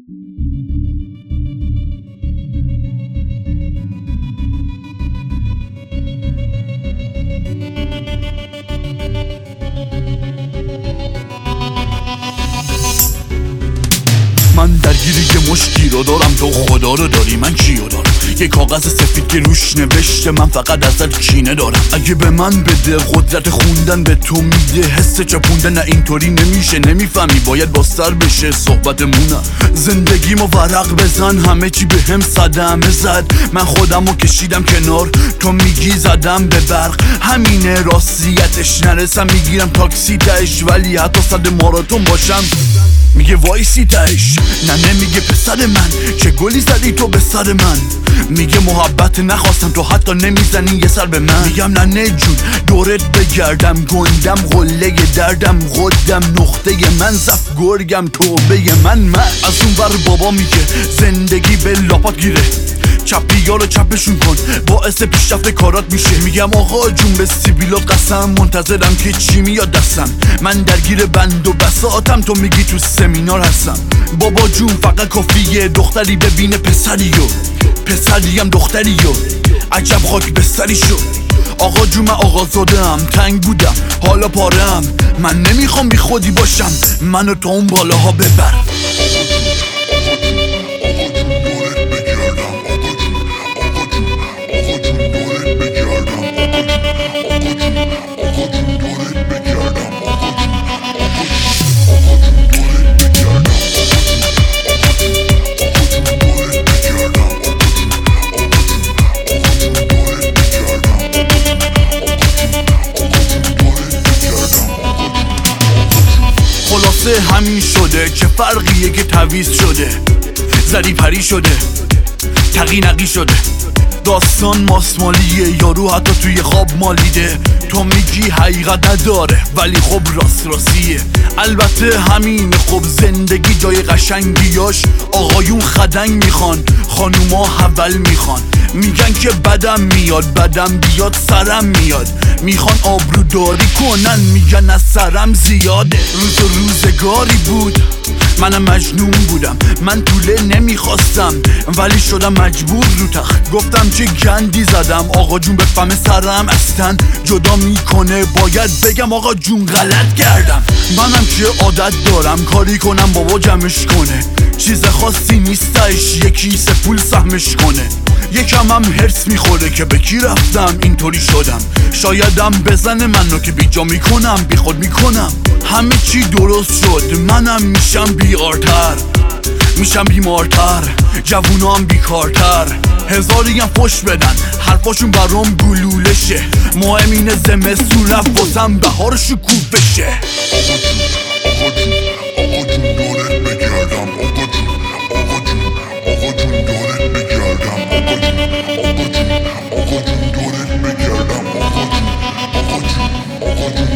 من درگیر یه مشکی رو دارم، تو خدا رو داری، من کیو دارم؟ یه کاغذ سفید که روش نوشته من فقط ازت کینه دارم. اگه به من بده قدرت خوندن به تو میده حس چپوندن، نه اینطوری نمیشه، نمیفهمی باید با سر بشه صحبتمونم. زندگیمو ورق بزن، همه چی به هم صدمه زد، من خودمو کشیدم کنار، تو میگی زدم به برق. همینه راستیتش، نرسم میگیرم تاکسی تش، ولی حتی صد ماراتون باشم میگه وایسی تش. نه نمیگه پسر من چه گلی زدی تو به سر من، میگه محبت نخواستم تو حتی نمیزنی یه سر به من. میگم نه جون دورت بگردم، گندم قله دردم، خودم نقطه من، زف گرگم توبه من. از اون بر بابا میگه زندگی به لاپات گیره، چپی رو چپشون کن باعث پیشرفت کارات میشه. میگم آقا جون به سیبیلات قسم، منتظرم که چی میاد دستم، من درگیر بند و بساطم، تو میگی تو سمینار هستم. بابا جون فقط کافیه دختری ببینه پسریو، پسریم دختریو، عجب خاک بستری شد. آقا جون من آقازاده‌ام، تنگ بودم حالا پاره‌ام، من نمیخوام بی خودی باشم، منو تو اون بالاها ببر. خلاصه همین شده، چه فرقیه که تعویض شده، زری پری شده، تقی نقی شده، داستان ماسمالیه، یارو حتی توی خواب مالیده. تو میگی حقیقت نداره ولی خب راستیه، البته همین خب زندگی جای قشنگیاش. آقایون خدنگ میخوان، خانوما حول میخوان، میگن که بدم میاد، بدم بیاد سرم میاد، میخوان آبروداری کنن، میگن از سرم زیاده. روز و روزگاری بود منم مجنون بودم، من طوله نمیخواستم ولی شدم مجبور رو تخت، گفتم چه گندی زدم، آقا جون بفهمه سرم استن جدا میکنه، باید بگم آقا جون غلط کردم. منم که عادت دارم کاری کنم بابا جمعش کنه، چیز خاصی نیستش یه کیسه پول سهمش کنه. یکم هم هرس میخوره که به کی رفتم اینطوری شدم، شایدم بزنه منو که بیجا میکنم بی خود میکنم. همه چی درست شد، منم میشم بیارتر، میشم بیمارتر، جوونا هم بیکارتر، هزاری هم فش بدن حرفاشون برام گلولشه، مهم اینه زمستون رفت بازم بهار شکوفشه. آقا جون دورت بگردم، آقا جون دورت بگردم، آقا جون دورت بگردم، آقا جون